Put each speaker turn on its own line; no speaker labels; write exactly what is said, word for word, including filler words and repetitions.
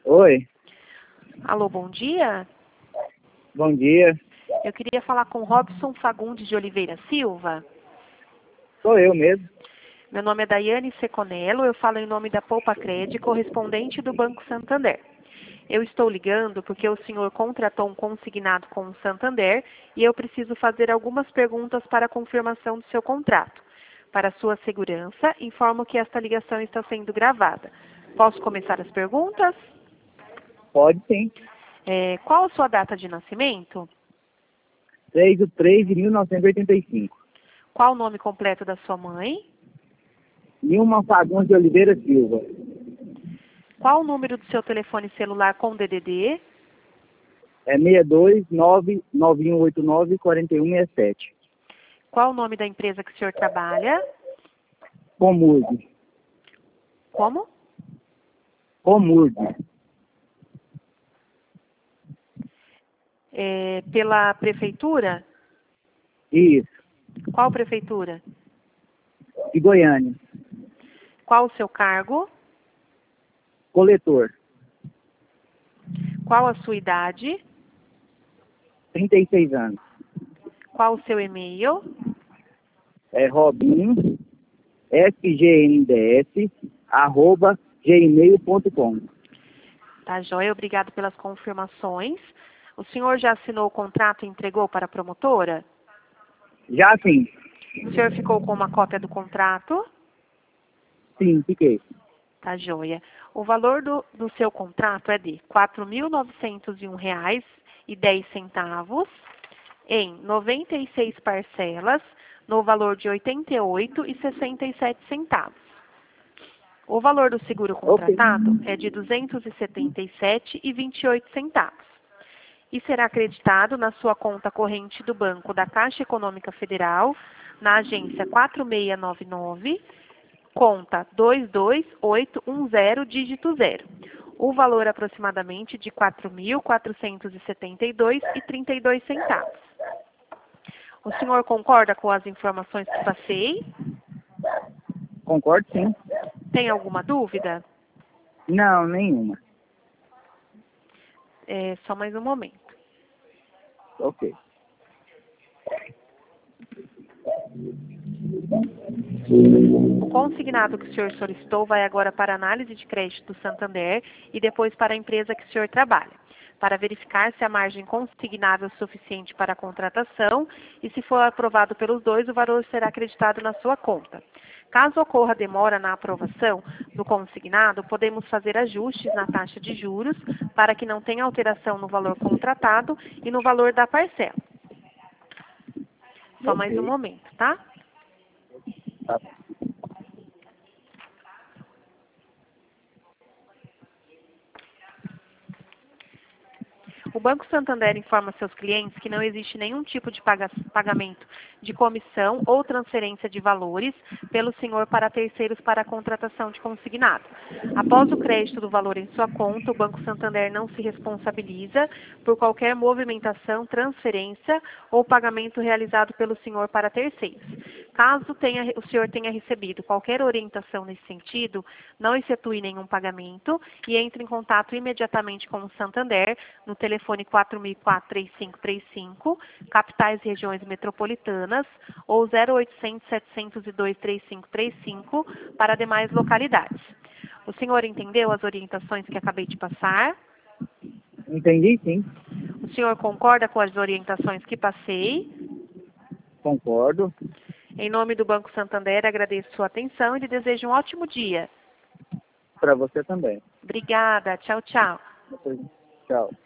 Oi,
Alô, bom dia.
bom dia.
Eu queria falar com Robson Fagundes de Oliveira Silva.
Sou eu mesmo.
Meu nome é Daiane Seconello, eu falo em nome da Poupa Cred, correspondente do Banco Santander. Eu estou ligando porque o senhor contratou um consignado com o Santander e eu preciso fazer algumas perguntas para a confirmação do seu contrato. Para sua segurança, informo que esta ligação está sendo gravada. Posso começar as perguntas?
Pode sim.
É, qual a sua data de nascimento?
três de três de mil novecentos e oitenta e cinco.
Qual o nome completo da sua mãe?
Nilma Fagundes de Oliveira Silva.
Qual o número do seu telefone celular com D D D?
É seis dois nove nove um oito nove quatro um seis sete.
Qual o nome da empresa que o senhor trabalha?
Comurg.
Como?
Comurg.
É, pela prefeitura?
Isso.
Qual prefeitura?
De Goiânia.
Qual o seu cargo?
Coletor.
Qual a sua idade?
trinta e seis anos.
Qual o seu e-mail?
É Robinho, S G N D S, arroba gmail ponto com.
Tá, joia. Obrigado pelas confirmações. O senhor já assinou o contrato e entregou para a promotora?
Já sim.
O senhor ficou com uma cópia do contrato?
Sim, fiquei.
Tá, joia. O valor do, do seu contrato é de quatro mil novecentos e um reais e dez centavos em noventa e seis parcelas no valor de oitenta e oito reais e sessenta e sete centavos. O valor do seguro
Ok.
contratado é de duzentos e setenta e sete reais e vinte e oito centavos e será acreditado na sua conta corrente do Banco da Caixa Econômica Federal, na agência quatro seis nove nove, conta dois dois oito um zero, dígito zero. O valor aproximadamente de quatro mil quatrocentos e setenta e dois reais e trinta e dois centavos. O senhor concorda com as informações que passei?
Concordo sim.
Tem alguma dúvida?
Não, nenhuma.
É, só mais um momento.
Ok.
O consignado que o senhor solicitou vai agora para a análise de crédito do Santander e depois para a empresa que o senhor trabalha, para verificar se a margem consignável é suficiente para a contratação e, se for aprovado pelos dois, o valor será acreditado na sua conta. Caso ocorra demora na aprovação do consignado, podemos fazer ajustes na taxa de juros para que não tenha alteração no valor contratado e no valor da parcela. Só mais um
Ok.
momento, tá?
Tá.
O Banco Santander informa seus clientes que não existe nenhum tipo de paga- pagamento de comissão ou transferência de valores pelo senhor para terceiros para a contratação de consignado. Após o crédito do valor em sua conta, o Banco Santander não se responsabiliza por qualquer movimentação, transferência ou pagamento realizado pelo senhor para terceiros. Caso tenha, o senhor tenha recebido qualquer orientação nesse sentido, não efetue nenhum pagamento e entre em contato imediatamente com o Santander no telefone quatro mil e quatro, três cinco três cinco, capitais e regiões metropolitanas, ou zero oitocentos, setecentos e dois, trinta e cinco trinta e cinco para demais localidades. O senhor entendeu as orientações que acabei de passar?
Entendi sim.
O senhor concorda com as orientações que passei?
Concordo.
Em nome do Banco Santander, agradeço sua atenção e lhe desejo um ótimo dia.
Para você também.
Obrigada. Tchau, tchau.
Tchau.